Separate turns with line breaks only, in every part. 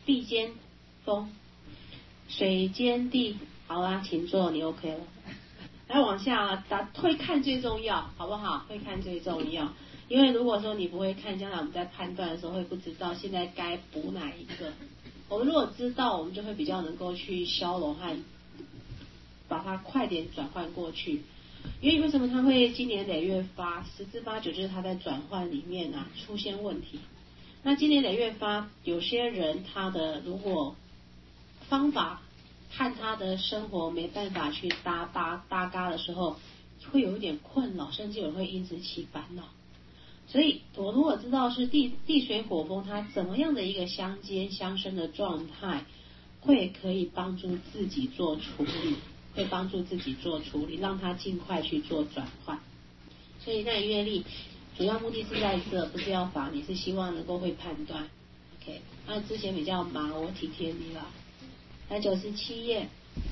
地兼风，水兼地。好啦，请坐，你 OK 了。来往下会看最重要，好不好？会看最重要，因为如果说你不会看，将来我们在判断的时候会不知道现在该补哪一个。我们如果知道，我们就会比较能够去消融和把它快点转换过去。因为为什么它会经年累月发？十之八九就是它在转换里面出现问题。那经年累月发，有些人他的如果方法和他的生活没办法去搭嘎的时候，会有一点困扰，甚至有人会因此起烦恼。所以我如果知道是地水火风它怎么样的一个相接相生的状态，可以帮助自己做处理，让它尽快去做转换。所以那月历主要目的是在这，不是要罚你，是希望能够会判断。OK， 那之前比较忙，我体贴你了。来97页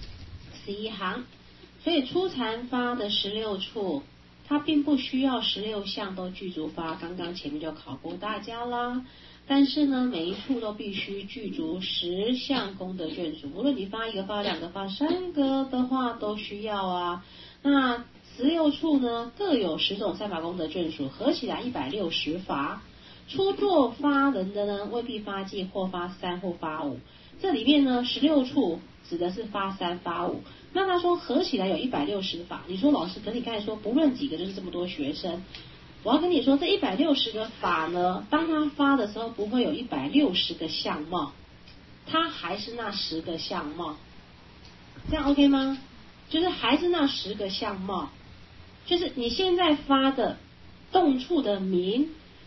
11行，所以初禅发的16处，它并不需要16项都具足发，刚刚前面就考过大家啦。但是呢，每一处都必须具足10项功德眷属，无论你发1个、发2个、发3个的话，都需要啊。那16处呢，各有10种善法功德眷属，合起来160法。初做发人的呢，未必发记或发3或发5。这里面呢，16处指的是发3发5。那他说合起来有160法，你说老师，可你刚才说不论几个就是这么多学生，我要跟你说这160个法呢，当他发的时候不会有160个相貌，它还是那10个相貌，这样 OK 吗？就是还是那10个相貌，就是你现在发的动处的名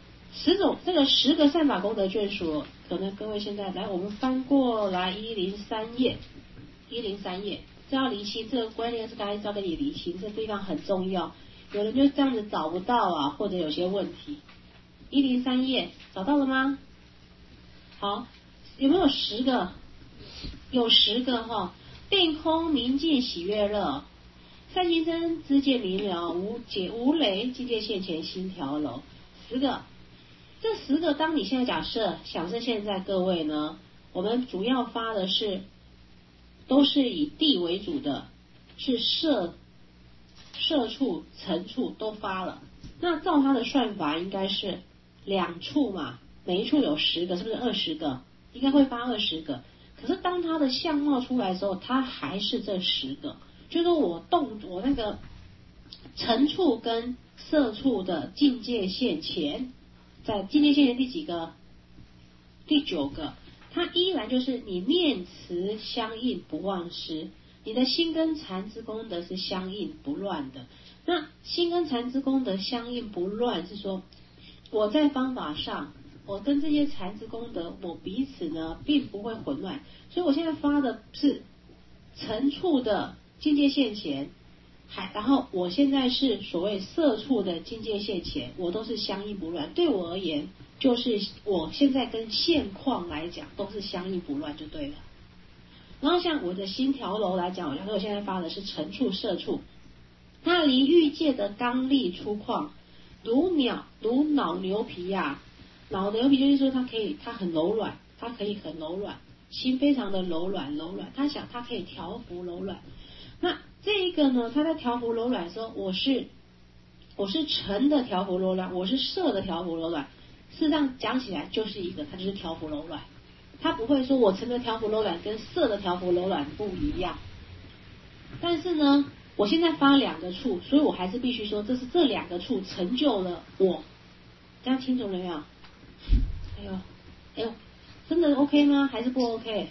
10种，这个10个善法功德眷属，可能各位现在来，我们翻过来103页，这要厘清，这个观念是刚才教给你厘清，这地方很重要。有人就这样子找不到啊，或者有些问题。103页找到了吗？好，有没有10个？有10个哈。定空明净喜悦乐，善心真知见明了，无累境界现前心调柔，10个。这10个，当你现在假设现在各位呢，我们主要发的是都是以地为主的，是色处、尘处都发了。那照它的算法应该是2处嘛，每一处有10个，是不是20个？应该会发20个。可是当它的相貌出来的时候，它还是这10个。就是说我那个尘处跟色处的境界现前，在境界现前第几个？第9个。它依然就是你念词相应不忘失，你的心跟禅之功德是相应不乱的。那心跟禅之功德相应不乱，是说我在方法上，我跟这些禅之功德，我彼此呢并不会混乱。所以我现在发的是尘处的境界现前，然后我现在是所谓色处的境界现前，我都是相应不乱。对我而言，就是我现在跟现况来讲都是相应不乱就对了。然后像我的心调柔来讲，我现在发的是尘处、色处，它离欲界的刚力粗犷，如脑牛皮啊，脑牛皮就是说它很柔软，它可以很柔软，心非常的柔软，它可以调伏柔软。那这一个呢，它在调伏柔软的时候，我是尘的调伏柔软，我是色的调伏柔软。事实上讲起来就是它就是调伏柔软，它不会说我尘的调伏柔软跟色的调伏柔软不一样。但是呢，我现在发2个处，所以我还是必须说这是这2个处成就了我，这样清楚了没有？哎呦，真的 OK 吗？还是不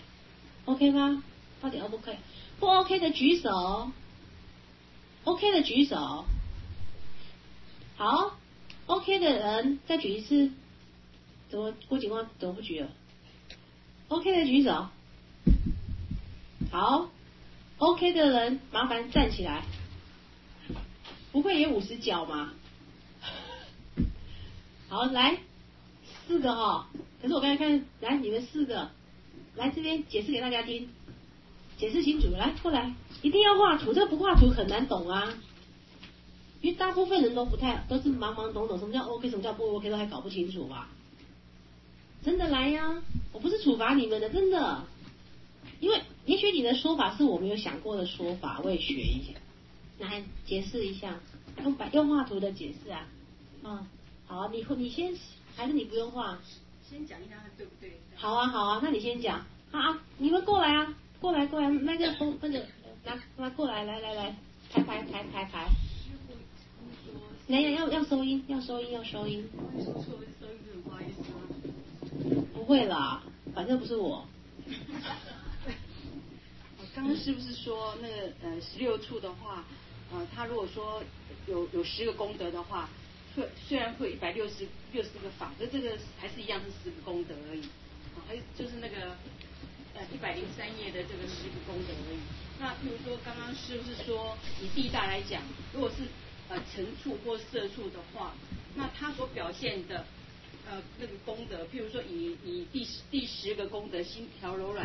OK？OK 吗？到底 OK 不 OK？ 不 OK 的举手， OK 的举手。好， OK 的人再举一次。郭警官怎么不举了？ OK 的举手。好， OK 的人麻烦站起来。不会也50脚吗？好，来4个哈。可是我刚才看，来你们4个，来这边解释给大家听，解释清楚。来过来，一定要画图，这不画图很难懂啊。因为大部分人都是懵懵懂懂，什么叫 OK， 什么叫不 OK 都还搞不清楚吧。 真的来呀！我不是处罚你们的，真的。因为也许你的说法是我没有想过的说法，我也学一下。来解释一下，用画图的解释啊。好啊，你先，还是你不用画？
先讲一下它对不对？
好啊，那你先讲。你们过来啊，过来，那个拿过来，来，排。来要收音。收音很不好意思啊。不会啦，反正不是我。
刚刚是不是说那个16处的话，他如果说有10个功德的话，虽然会有160个法，可这个还是一样是10个功德而已。还有就是那个103页的这个10个功德而已。那比如说刚刚是不是说以地大来讲，如果是乘处或色处的话，那它所表现的那个功德，譬如说以第10个功德心调柔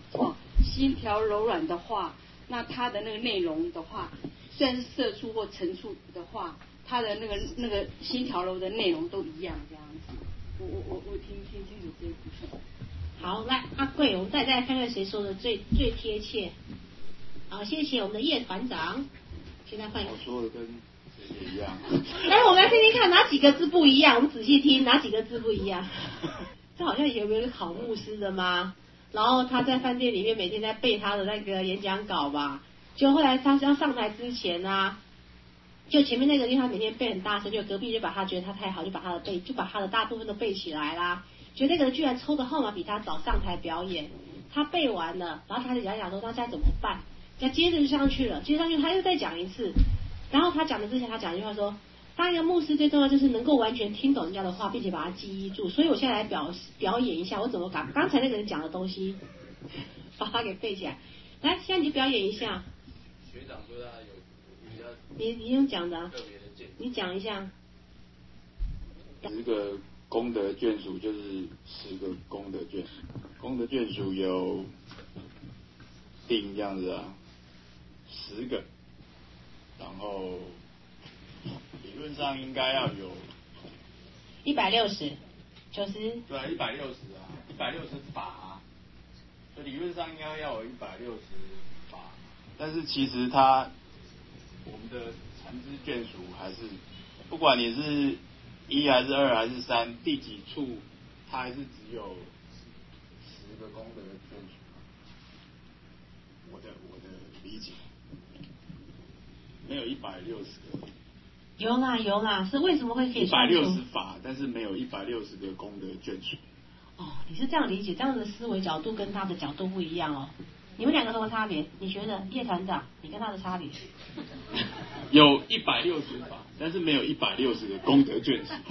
软的话，那它的那个内容的话，虽然是色处或乘处的话，它的那个心调柔的内容都一样这样子。我听清楚这一部分。
好，来阿贵，我们再看看谁说的最贴切。好，谢谢我们的叶团长。现在换。
我说的跟谁一样？
来，我们来听听看哪几个字不一样，我们仔细听哪几个字不一样。这好像有没有考牧师的吗？然后他在饭店里面每天在背他的那个演讲稿吧，就后来他要上台之前啊，就前面那个因为他每天背很大声，就隔壁就把他觉得他太好，就把他的大部分都背起来啦。觉得那个人居然抽的号码比他早上台表演，他背完了，然后他就讲说他现在怎么办？那接着就上去了，他又再讲一次，然后他讲的之前他讲一句话说，当一个牧师最重要就是能够完全听懂人家的话，并且把它记忆住。所以我现在来表演一下我怎么把刚才那个人讲的东西把它给背起来。来，现在你表演一下。
学长说他有比较
你用讲的啊，
特别的见解，
你讲一下。
10个功德眷属就是10个功德眷，功德眷属有定这样子啊，10个，然后理论上应该要有
160，
对啊，160啊，160法啊，所以理论上应该要有160法，但是其实我们的残肢眷属还是不管你是1还是2还是3，第几处它还是只有10个功德的眷属。我的理解没有160个。
有啦，是为什么会可以算出
160法，但是没有160个功德眷属。
哦，你是这样理解，这样的思维角度跟他的角度不一样哦。你们两个什么差别？你觉得叶团长，你跟他的差别？
有160法，但是没有160个功德眷属。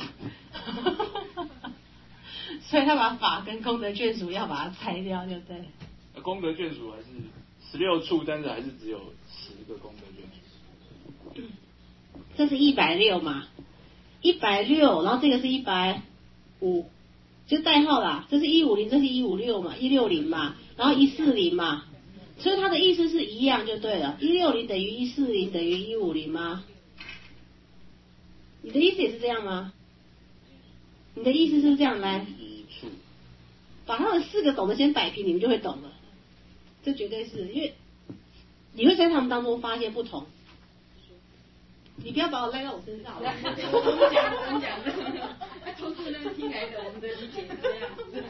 所以他把法跟功德眷属要把它拆掉，就对。
功德眷属还是16处，但是还是只有10个功德眷属。
这是160嘛，160，然后这个是150，就代号啦，这是150，这是156嘛，160嘛，然后140嘛，所以它的意思是一样就对了，160等于140等于150吗？你的意思也是这样吗？你的意思是这样来？把他们4个懂得先摆平，你们就会懂了。这绝对是因为你会在他们当中发现不同。你不要把我赖到我身上好了。
我们讲偷渡那听来的，我们的理解是这样子。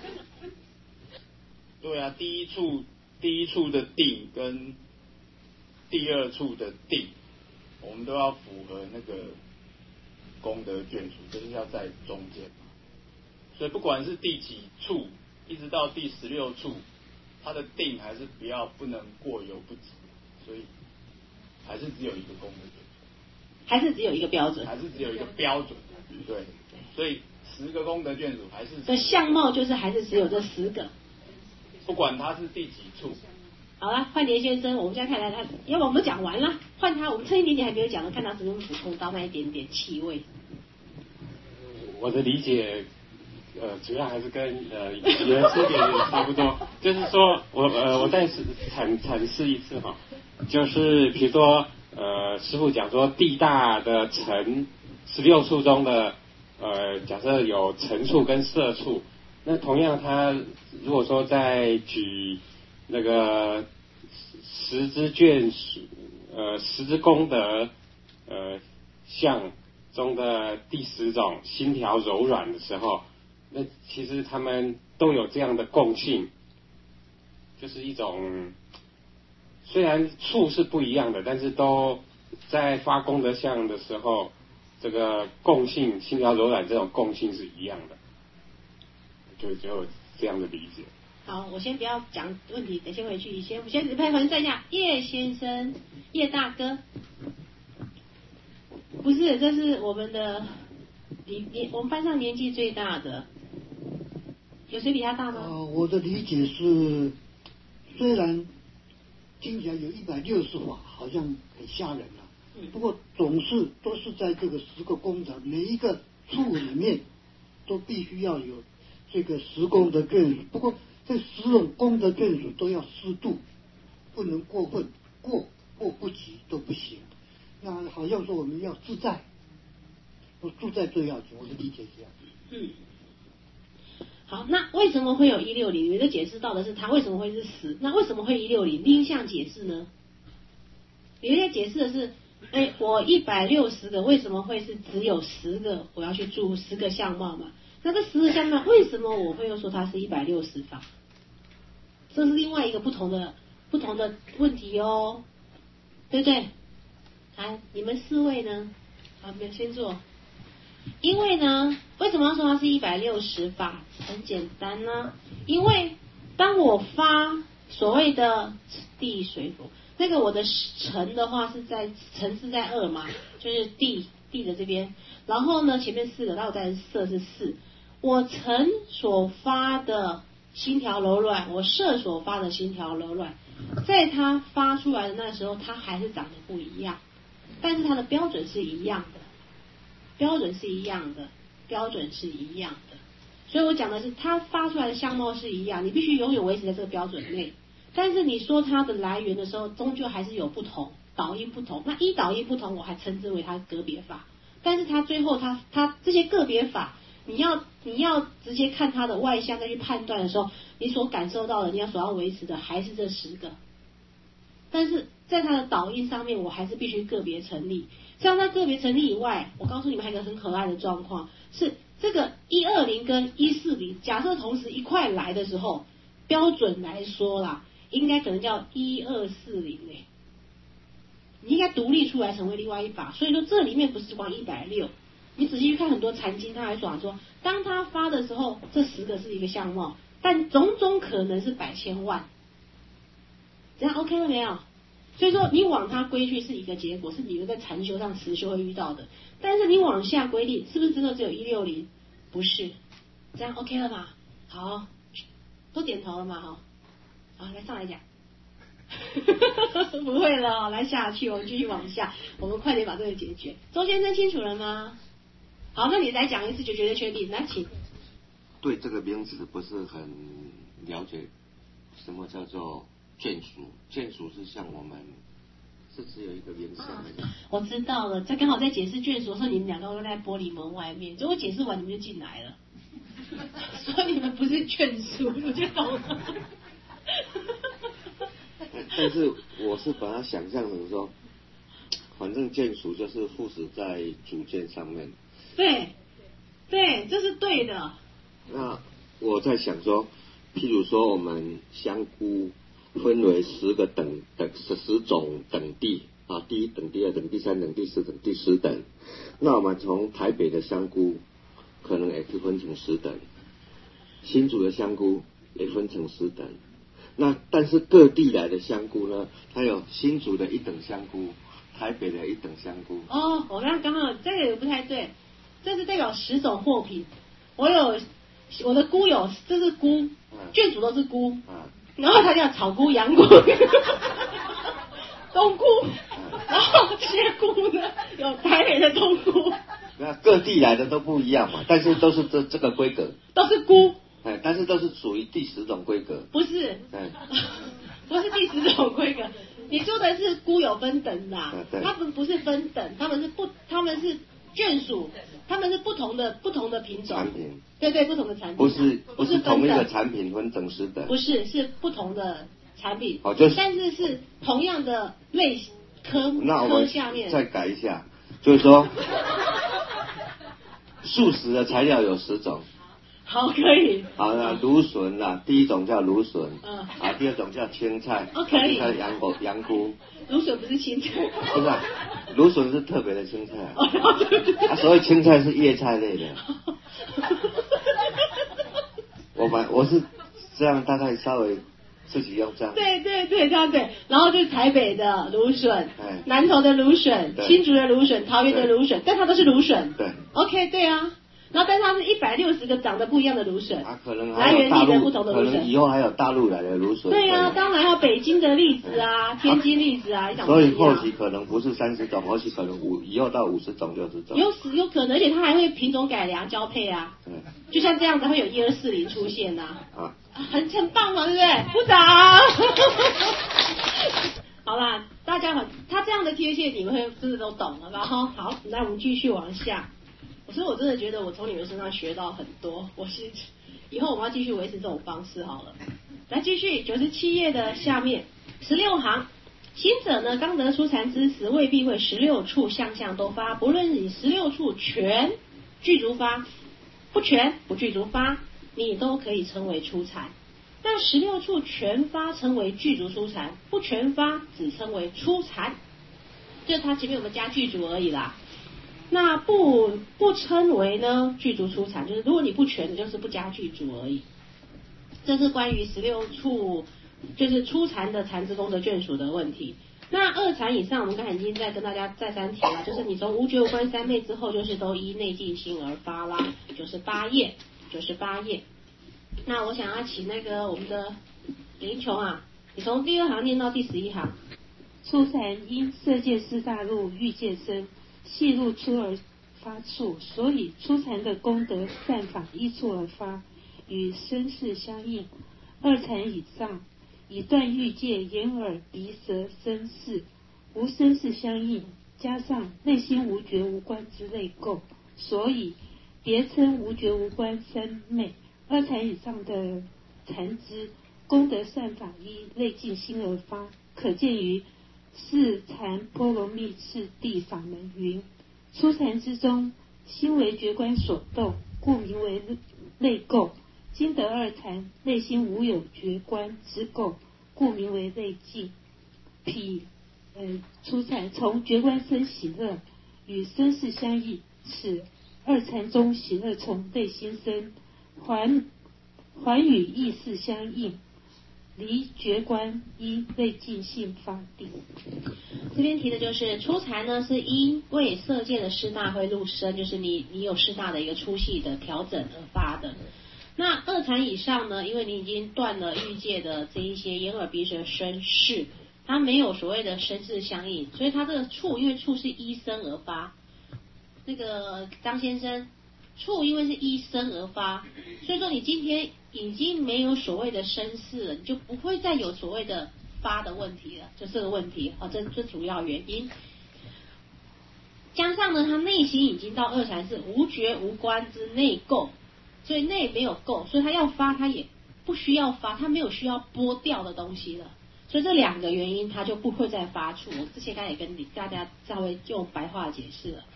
对啊，第一处的定跟第2处的定，我们都要符合那个功德眷属，就是要在中间嘛。所以不管是第几处，一直到第16处，它的定还是不能过犹不及，所以还是只有一个功德眷属。
还是只有一个标准，
对，所以10个功德眷属还是
的相貌就是还是只有这10个，
不管他是第几处。
好了，换连先生，我们现在看他，因为我们讲完了，换他，我们剩一点点还没有讲的，看他只能补充到那一点点气味。
我的理解，主要还是跟原师点差不多，就是说我再阐释一次哈，就是比如说。师父讲说地大的乘16处中的假设有乘处跟色处， 那同样，他如果说再举那个十支眷属，10支功德相中的第10种心条柔软的时候，那其实他们都有这样的共性，就是一种虽然处是不一样的，但是都在发功德相的时候，这个共性心条柔软这种共性是一样的，就有这样的理解。
好，我先不要讲问题，等先回去。我先拍团站一下，叶先生，叶大哥，不是，这是我们的我们班上年纪最大的，有谁比他大吗？
我的理解是，虽然听起来有160法，好像很吓人啊，不过都是在这个10个功德，每一个处里面都必须要有这个10功德眷属。不过这10种功德眷属都要适度，不能过分，过不及都不行。那好像说我们要自在，自在最要紧，我的理解是这样。
好，那为什么会有160？你的解释到的是它为什么会是10？那为什么会160？另一项解释呢？有一些解释的是，我160个为什么会是只有10个？我要去注10个相貌嘛？那这10个相貌为什么我会又说它是160法？这是另外一个不同的问题哦，对不对？来，你们4位呢？好，你们先坐。因为呢，为什么要说它是160法？很简单呢，因为当我发所谓的地水火，那个我的辰的话是在2嘛，就是地的这边，然后呢前面4个，然后再色是4，我辰所发的心条柔软，我色所发的心条柔软，在它发出来的那时候，它还是长得不一样，但是它的标准是一样的。标准是一样的，所以我讲的是它发出来的相貌是一样，你必须永远维持在这个标准内。但是你说它的来源的时候，终究还是有不同，导因不同。那导因不同，我还称之为它个别法。但是它最后它这些个别法，你要直接看它的外相再去判断的时候，你所感受到的，你所要维持的还是这10个。但是在它的导因上面，我还是必须个别成立。像它个别成立以外，我告诉你们还有一个很可爱的状况，是这个120跟140，假设同时一块来的时候，标准来说啦，应该可能叫1240你应该独立出来成为另外一法。所以说这里面不是光160，你仔细去看很多禅经，他还说，当他发的时候，这10个是一个相貌，但种种可能是百千万，这样 OK 了没有？所以说你往它归去是一个结果，是你在禅修上实修会遇到的。但是你往下归定，是不是真的只有160？不是，这样 OK 了吗？好，都点头了吗？好，来上来讲。不会了，来下去，我们继续往下，我们快点把这个解决。周先生清楚了吗？好，那你再讲一次就绝对确定，来请。
对这个名字不是很了解，什么叫做眷属？眷属是像我们是只有一个名字那个。
我知道了，这刚好在解释眷属的时候，你们两个都在玻璃门外面，结果解释完你们就进来了，所以你们不是眷属，我就懂了。
但是我是把它想象成说，反正眷属就是附属在主见上面。对，
这是对的。
那我在想说，譬如说我们香菇分为10个10种等地啊，第1等、第2等、第3等、第4等、第10等。那我们从台北的香菇可能也是分成10等，新竹的香菇也分成10等。那但是各地来的香菇呢，它有新竹的1等香菇，台北的1等香菇。
哦，我刚好这个也不太对，这是代表10种货品。我的菇有，这是菇，眷属都是菇，然后它叫草菇、洋菇、冬菇，然后这些菇呢有台北的冬菇。
那各地来的都不一样嘛，但是都是这个规格，
都是菇。
但是都是属于第10种规格。
不是，不是第10种规格。你说的是菇有分等的，他们不是分等，他们是眷属， 他们是不同的品种
产品，
对对，不同的产品，
不是同一个
分的
产品分等10等，
不是，是不同的产品，
就是
但是是同样的
那我们
科下面
再改一下，就是说素食的材料有10种。
好，可以。
好，那芦笋啦，第一种叫芦笋，第二种叫青菜，
可以。
叫羊菇。
芦笋不是青菜。
不是啊，芦笋是特别的青菜啊。所谓青菜是叶菜类的。我是这样，大概稍微自己用这样。
对，这样对。然后就是台北的芦笋，南投的芦笋，新竹的芦笋，桃园的芦笋，但它都是芦笋。
对。
OK， 对啊。然后，但是它是160个长得不一样的芦笋，
可能还有大陆，可能以后还有大陆来的芦笋。
对啊，当然还有北京的栗子啊，天津栗子啊，
所以或许可能不是30种，或许可能以后到50种、60种。
有可能，而且它还会品种改良交配啊。就像这样子会有1240出现呐。很棒嘛，对不对？鼓掌。好啦，大家他这样的贴切，你们会真的都懂了吧？好，那我们继续往下。所以我真的觉得我从你们身上学到很多，以后我们要继续维持这种方式好了。来继续97页的下面16行，行者呢刚得出禅之时，未必会16处项都发，不论你16处全具足发，不全不具足发，你都可以称为初禅。但16处全发称为具足初禅，不全发只称为初禅，就它前面有个加具足而已啦。那不称为呢具足初禅，就是如果你不全，就是不加具足而已。这是关于16处就是初禅的禅之功德眷属的问题。那2禅以上，我们刚才已经在跟大家再三提了，就是你从无觉无观三昧之后，就是都依内净心而发啦，98页。那我想要请那个我们的林琼啊，你从第2行念到第11行。
初禅因色界四大路欲界生，细入出而发处，所以初禅的功德善法依处而发，与身世相应。2禅以上，以断欲界眼耳鼻舌身世，无身世相应，加上内心无觉无观之类垢，所以别称无觉无观三昧。2禅以上的禅之功德善法依内净心而发，可见于4禅波罗蜜次第法门云：初禅之中，心为觉观所动，故名为内垢；今得2禅，内心无有觉观之垢，故名为内净。彼初禅从觉观生喜乐，与身世相应，此2禅中喜乐从内心生，还与意识相应，离觉观依内净性发地。
这边提的就是初禅呢，是因为色界的四大会入身，就是你有四大的一个粗细的调整而发的。那2禅以上呢，因为你已经断了欲界的这一些眼耳鼻舌身世，它没有所谓的身世相应，所以它这个处，因为处是依身而发。那个张先生，处因为是依身而发，所以说你今天已经没有所谓的身世了，你就不会再有所谓的发的问题了，就这个问题啊，这主要原因。加上呢，他内心已经到2禅是无觉无观之内垢，所以内没有垢，所以他要发，他也不需要发，他没有需要剥掉的东西了，所以这2个原因他就不会再发出。我之前刚才也跟大家稍微用白话解释了。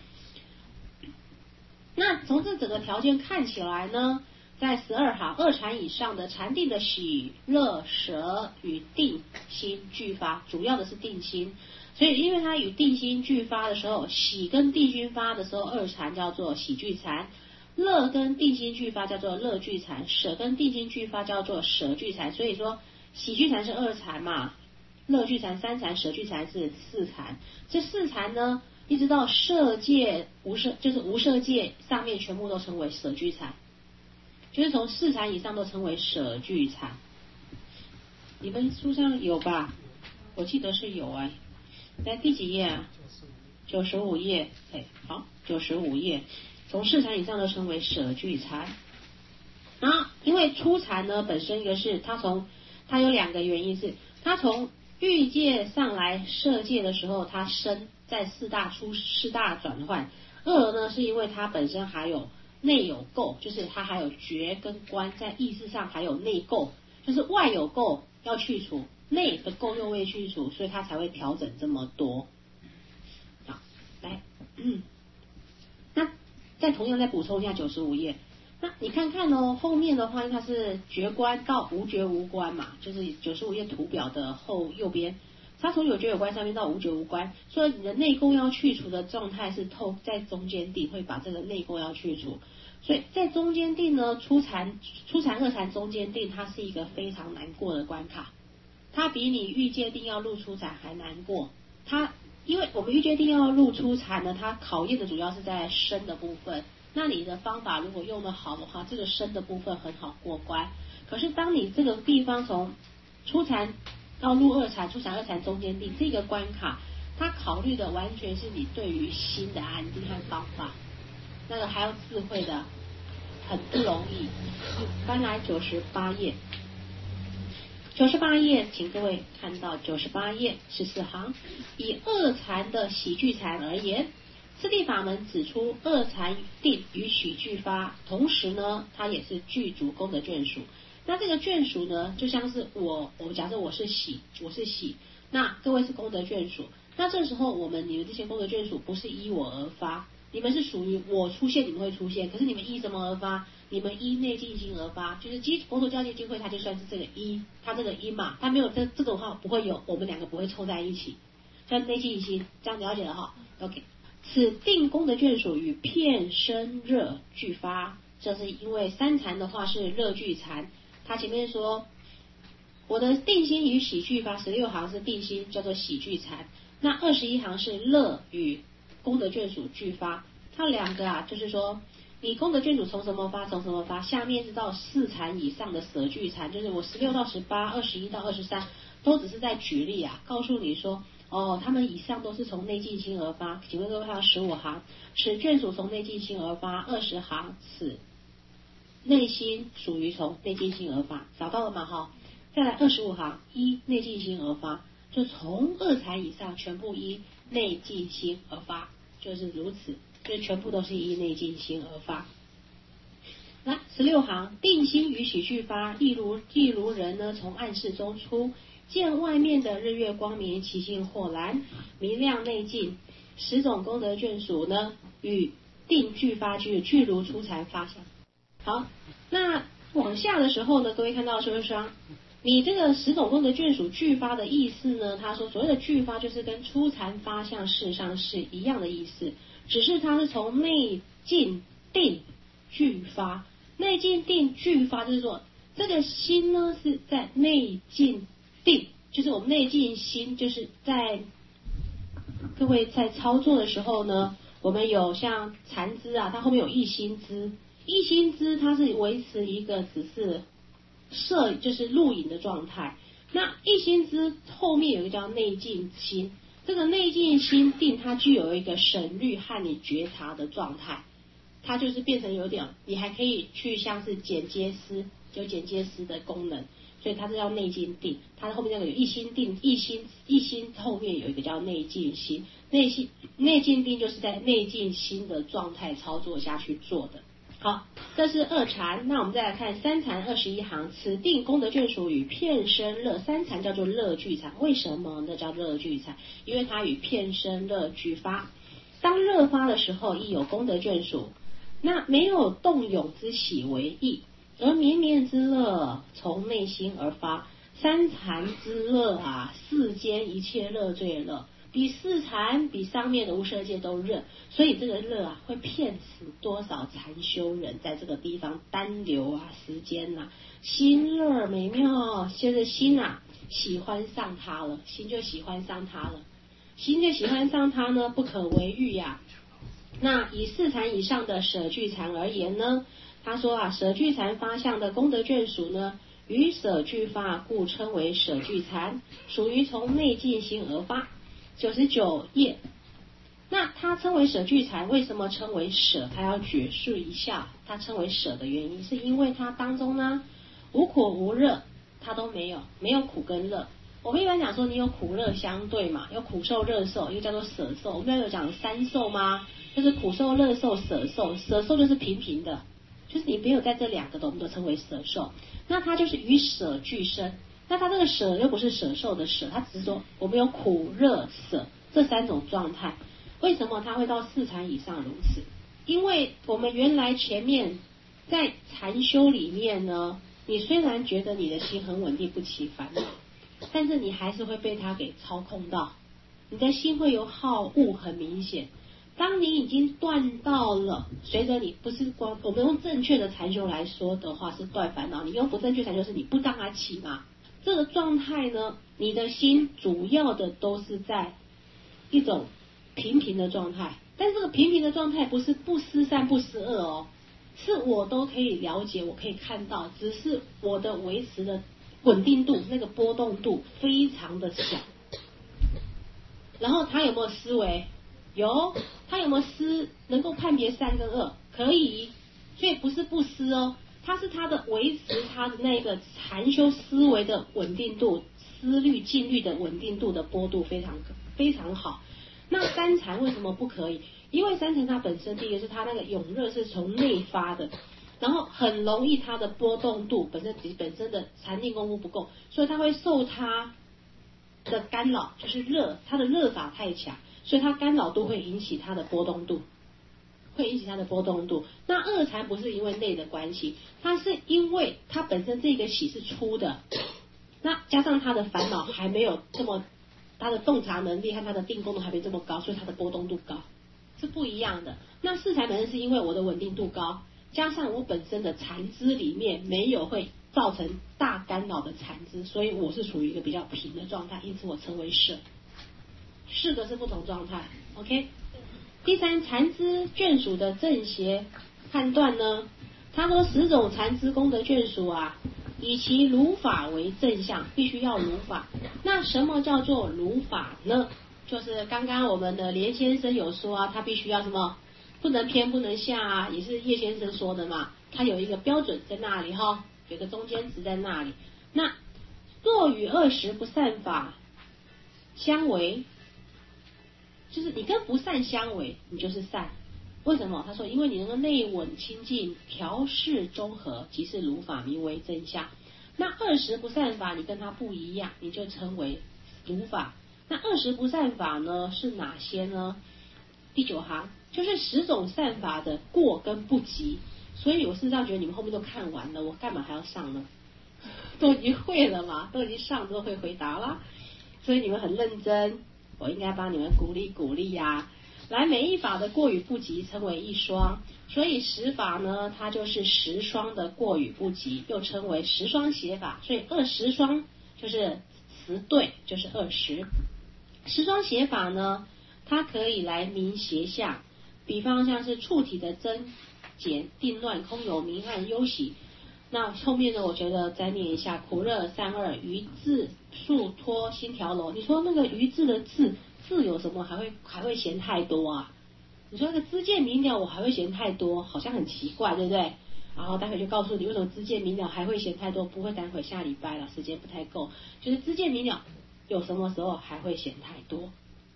那从这整个条件看起来呢，在12行2禅以上的禅定的喜乐舍与定心俱发，主要的是定心，所以因为它与定心俱发的时候，喜跟定心发的时候，2禅叫做喜俱禅，乐跟定心俱发叫做乐俱禅，舍跟定心俱发叫做舍俱禅。所以说喜俱禅是2禅嘛，乐俱禅3禅，舍俱禅是4禅。这4禅呢，一直到色界就是无色界上面全部都称为舍俱禅，就是从4禅以上都称为舍俱禅。你们书上有吧？我记得是有在第几页啊？95页。好，95页，从4禅以上都称为舍俱禅。然后因为初禅呢，本身一个是它有2个原因，是它从欲界上来色界的时候，它生在四大转换， 恶呢是因为它本身还有内有垢，就是它还有绝跟关，在意识上还有内垢，就是外有垢要去除，内的垢又未去除，所以它才会调整这么多。好，来，那再同样再补充一下95页。那你看看哦，后面的话它是绝关到无绝无关嘛，就是95页图表的后右边，它从有绝有关上面到无绝无关，所以你的内垢要去除的状态是在中间地会把这个内垢要去除，所以在中间地呢，初禅二禅中间地，它是一个非常难过的关卡，它比你欲界定要入初禅还难过。它因为我们欲界定要入初禅呢，它考验的主要是在身的部分。那你的方法如果用得好的话，这个身的部分很好过关。可是当你这个地方从初禅到入二禅，初禅二禅中间地这个关卡，它考虑的完全是你对于心的安定和方法，那个还要智慧的，很不容易。翻来98页，98页，请各位看到98页14行，以二禅的喜聚禅而言。次第法门指出，二禅定与喜聚发，同时呢，它也是具足功德眷属。那这个眷属呢，就像是我假设我是喜，那各位是功德眷属。那这时候你们这些功德眷属不是依我而发，你们是属于我出现，你们会出现。可是你们依什么而发？你们依内净心而发，就是佛陀教界经会，它就算是这个依，它这个依嘛，它没有这种话不会有，我们两个不会凑在一起，像内净心，这样了解了哈 ？OK。此定功德眷属与片身热俱发，这是因为三禅的话是热俱禅，他前面说我的定心与喜俱发，16行是定心，叫做喜俱禅，那21行是乐与功德眷属俱发，它两个就是说你功德眷属从什么发，从什么发，下面是到4禅以上的舍俱禅，就是我16到18、21到23都只是在举例告诉你说。他们以上都是从内净心而发，请问各位看到15行，此眷属从内净心而发，20行此内心属于从内净心而发，找到了吗？哈，再来25行依内净心而发，就从2禅以上全部依内净心而发，就是如此，就全部都是依内净心而发。来16行，定心与喜俱发，亦如人呢从暗室中出。见外面的日月光明，其性豁然，明亮内净。10种功德眷属呢，与定俱发具如初禅发相。好，那往下的时候呢，各位看到是不是你这个10种功德眷属俱发的意思呢？他说所谓的俱发就是跟初禅发相事实上是一样的意思，只是它是从内净定俱发。内净定俱发就是说，这个心呢是在内净。定就是我们内净心，就是在各位在操作的时候呢，我们有像禅支它后面有一心支，一心支它是维持一个只是就是录影的状态。那一心支后面有一个叫内净心，这个内净心定它具有一个审虑和你觉察的状态，它就是变成有点，你还可以去像是剪接师，有剪接师的功能。所以它是叫内净定，它后面那个有一心定，一心后面有一个叫内净心，内净定就是在内净心的状态操作下去做的。好，这是2禅，那我们再来看3禅21行，此定功德眷属与片身乐，3禅叫做乐俱禅，为什么呢叫乐俱禅？因为它与片身乐俱发，当乐发的时候亦有功德眷属，那没有动涌之喜为意。而绵绵之乐从内心而发，3禅之乐世间一切乐最乐，比4禅比上面的无色界都热，所以这个乐会骗死多少禅修人在这个地方单留时间心乐美妙，现在心喜欢上它了，心就喜欢上它了，心就喜欢上它呢，不可为喻那以4禅以上的舍俱禅而言呢，他说舍俱禅发相的功德眷属呢，与舍俱发，故称为舍俱禅，属于从内净心而发。99页，那它称为舍俱禅，为什么称为舍？它要解释一下，它称为舍的原因，是因为它当中呢无苦无乐，它都没有苦跟乐， 我们一般讲说你有苦乐相对嘛，有苦受乐受，一个叫做舍受。我们刚才有讲三受吗？就是苦受乐受舍受，舍受就是平平的，就是你没有在这两个的，我们都称为舍受。那它就是与舍俱生。那它这个舍又不是舍受的舍，它只是说我们有苦乐舍这三种状态。为什么它会到4禅以上如此？因为我们原来前面在禅修里面呢，你虽然觉得你的心很稳定不起烦恼，但是你还是会被它给操控到，你的心会有好恶很明显。当你已经断到了，随着你不是光我们用正确的禅修来说的话是断烦恼，你用不正确禅修是你不让它起嘛。这个状态呢，你的心主要的都是在一种平平的状态，但是这个平平的状态不是不思善不思恶哦，是我都可以了解，我可以看到，只是我的维持的稳定度那个波动度非常的小。然后他有没有思维？有。他有没有思？能够判别善跟恶？可以。所以不是不思哦，它是他的维持他的那个禅修思维的稳定度，思虑静虑的稳定度的波度非常非常好。那三禅为什么不可以？因为三禅它本身第一个是它那个涌热是从内发的，然后很容易它的波动度本身的禅定功夫不够，所以它会受它的干扰，就是热，它的热法太强，所以它干扰度会引起它的波动度，会引起它的波动度。那二禅不是因为内的关系，它是因为它本身这个喜是粗的，那加上它的烦恼还没有这么，它的洞察能力和它的定功能还没这么高，所以它的波动度高，是不一样的。那四禅本身是因为我的稳定度高，加上我本身的禅资里面没有会造成大干扰的禅资，所以我是属于一个比较平的状态，因此我称为舍。四个是不同状态 ，OK。第三，禅资眷属的正邪判断呢？他说10种禅资功德眷属啊，以其如法为正相，必须要如法。那什么叫做如法呢？就是刚刚我们的连先生有说啊，他必须要什么？不能偏不能下啊，也是叶先生说的嘛。他有一个标准在那里哈，有个中间值在那里。那若与20不善法相违，就是你跟不善相违，你就是善。为什么？他说因为你能够内稳清净，调适中和，即是如法，名为正相。那20不善法你跟他不一样，你就称为如法。那20不善法呢是哪些呢？第9行就是10种善法的过跟不及。所以我事实上觉得你们后面都看完了，我干嘛还要上呢？都已经会了嘛，都已经上都会回答啦，所以你们很认真，我应该帮你们鼓励鼓励呀。来，每一法的过与不及称为一双，所以10法呢，它就是10双的过与不及，又称为10双邪法。所以20双就是10对，就是20。10双邪法呢，它可以来明邪相，比方像是触体的增减、定乱、空有、明暗、忧喜。那后面呢，我觉得再念一下苦乐善恶、于字数托心条楼。你说那个于字的字有什么还会嫌太多啊？你说那个知见明了我还会嫌太多，好像很奇怪，对不对？然后待会就告诉你为什么知见明了还会嫌太多，不会待会下礼拜了，时间不太够。就是知见明了有什么时候还会嫌太多？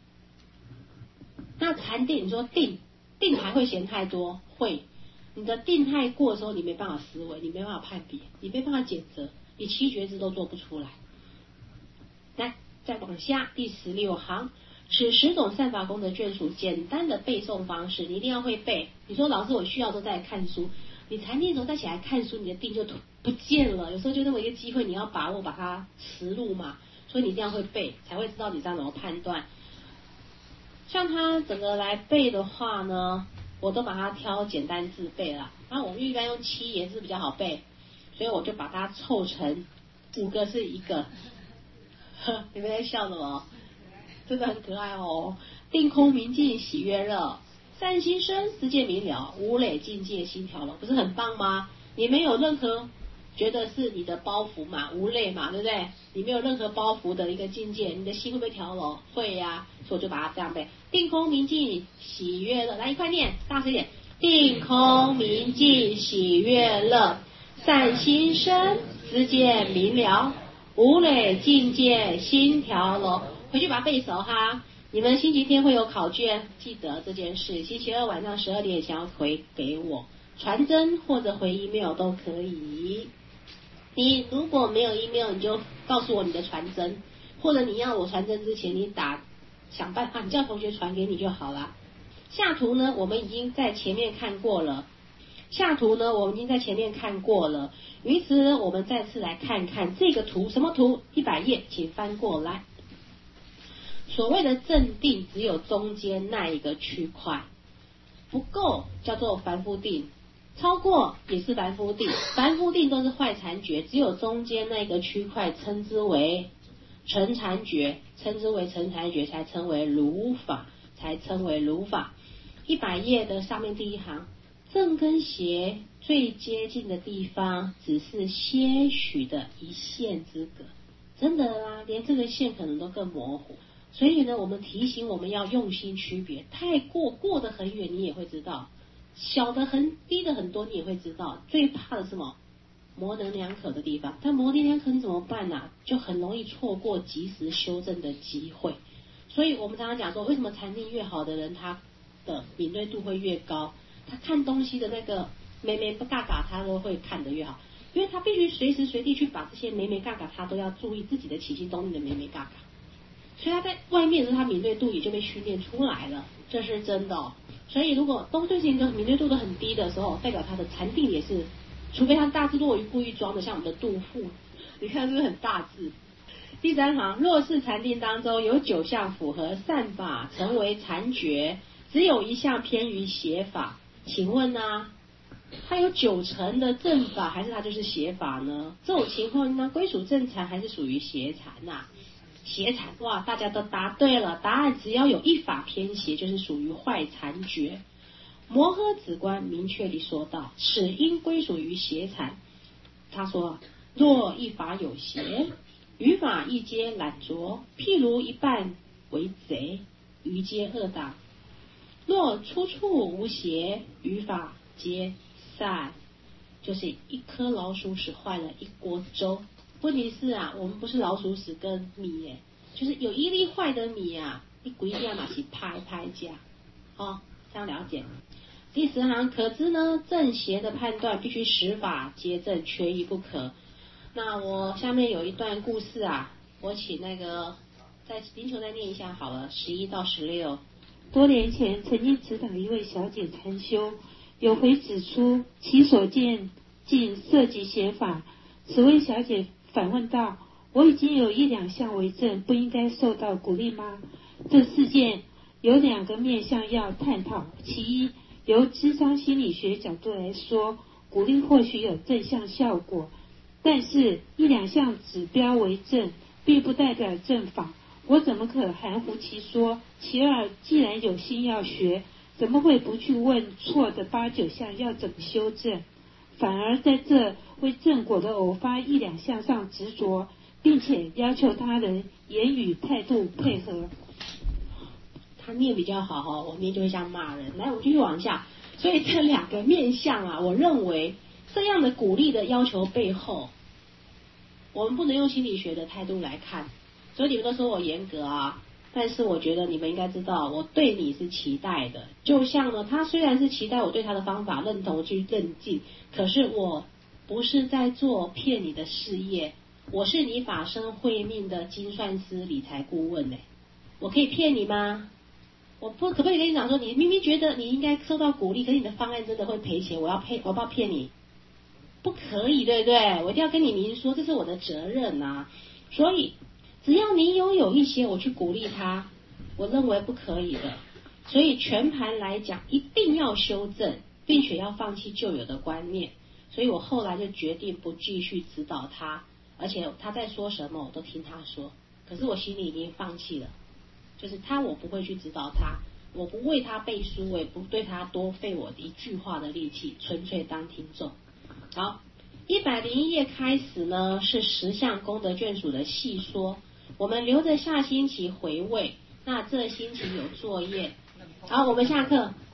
那禅定，你说定还会嫌太多？会。你的定太过的时候，你没办法思维，你没办法判别，你没办法检责，你7觉知都做不出来。来，再往下第16行，此10种善法功德眷属，简单的背诵方式，你一定要会背。你说老师我需要都在看书，你禅定的时候再起来看书，你的定就不见了。有时候就这么一个机会，你要把握把它实录嘛，所以你一定要会背，才会知道你这样怎么判断。像他整个来背的话呢，我都把它挑简单字背了。然后我们一般用7言是比较好背，所以我就把它凑成5个是一个。你们在笑什么？真的很可爱哦。定空明净喜悦乐，善心生知见明了，无累境界心调了，不是很棒吗？你没有任何觉得是你的包袱嘛，无累嘛，对不对？你没有任何包袱的一个境界，你的心会不会调柔？会呀，所以我就把它这样背。定空明净喜悦乐，来一块念，大声一点。定空明净喜悦乐，善心生知见明了， 吴磊进阶新条楼，回去把它背熟哈。你们星期天会有考卷，记得这件事。星期二晚上12点想要回给我，传真或者回 email 都可以。你如果没有 email， 你就告诉我你的传真，或者你要我传真之前，你想办法，你叫同学传给你就好了。下图呢，我们已经在前面看过了。于此呢，我们再次来看看这个图，什么图？100页，请翻过来。所谓的正定只有中间那一个区块，不够叫做凡夫定，超过也是凡夫定。凡夫定都是坏残觉，只有中间那个区块称之为成残觉，才称为如法，100页的上面第一行，正跟邪最接近的地方只是些许的一线之隔，真的啦，连这个线可能都更模糊。所以呢，我们提醒我们要用心区别，太过得很远你也会知道，小的很低的很多你也会知道。最怕的是什么？模棱两可的地方，但模棱两可你怎么办啊？就很容易错过及时修正的机会。所以我们常常讲说，为什么禅定越好的人他的敏锐度会越高，他看东西的那个眉眉嘎嘎他都会看得越好，因为他必须随时随地去把这些眉眉嘎嘎他都要注意自己的起心动念的眉眉嘎嘎，所以他在外面的时候他敏锐度也就被训练出来了，这是真的哦。所以如果都对事情的敏锐度都很低的时候，代表他的禅定也是，除非他大智若愚故意装的，像我们的杜甫，你看是不是很大智？第3行，若是禅定当中有9项符合善法，成为禅觉，只有1项偏于邪法，请问啊，他有90%的正法，还是他就是邪法呢？这种情况呢，归属正禅还是属于邪禅呐？邪禅，哇，大家都答对了，答案只要有1法偏邪，就是属于坏禅觉。摩诃止观明确地说道，此应归属于邪禅。他说，若一法有邪，余法亦皆懒拙，譬如一半为贼，余皆恶党；若出处无邪，余法皆善。就是一颗老鼠屎坏了一锅粥。问题是啊，我们不是老鼠屎跟米耶，就是有一粒坏的米啊，一规定嘛是拍价，哦，这样了解。第10行，可知呢，正邪的判断必须10法皆正，缺一不可。那我下面有一段故事啊，我请那个在林球再念一下好了，11到16。
多年前曾经指导一位小姐禅修，有回指出其所见竟涉及邪法。此位小姐反问道，我已经有1-2项为正，不应该受到鼓励吗？这事件有2个面向要探讨。其一，由諮商心理学角度来说，鼓励或许有正向效果，但是1-2项指标为正，并不代表正法，我怎么可含糊其说？其二，既然有心要学，怎么会不去问错的8-9项要怎么修正，反而在这为正果的偶发1-2项上执着，并且要求他人言语态度配合。
他念比较好哦，我念就会像骂人。来，我们继续往下。所以这2个面向啊，我认为这样的鼓励的要求背后，我们不能用心理学的态度来看。所以你们都说我严格啊，但是我觉得你们应该知道，我对你是期待的。就像呢，他虽然是期待我对他的方法认同去认进，可是我不是在做骗你的事业，我是你法身慧命的精算师理财顾问欸，我可以骗你吗？我可不可以跟你讲说，你明明觉得你应该受到鼓励，可是你的方案真的会赔钱，我要不要骗你？不可以，对不对？我一定要跟你明说，这是我的责任啊。所以只要你拥有一些，我去鼓励他，我认为不可以的。所以全盘来讲，一定要修正，并且要放弃旧有的观念。所以我后来就决定不继续指导他，而且他在说什么我都听他说，可是我心里已经放弃了。就是我不会去指导他，我不为他背书，我也不对他多费我一句话的力气，纯粹当听众。好，101页开始呢是10项功德眷属的细说，我们留着下星期回味。那这星期有作业，好，我们下课。